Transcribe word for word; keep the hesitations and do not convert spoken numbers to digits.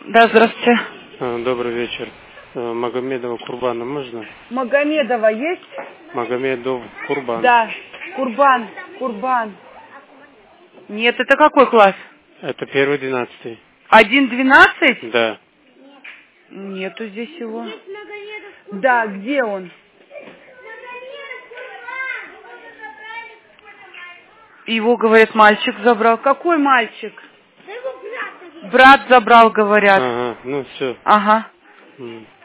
Да, здравствуйте. Добрый вечер. Магомедова Курбана можно? Магомедова есть? Магомедов Курбан. Да, Курбан, Курбан. Нет, это какой класс? Это первый двенадцатый. Один двенадцать? Да. Нету здесь его. Да, где он? Его, говорят, мальчик забрал. Какой мальчик? Брат забрал, говорят. Ага, ну все. Ага. М.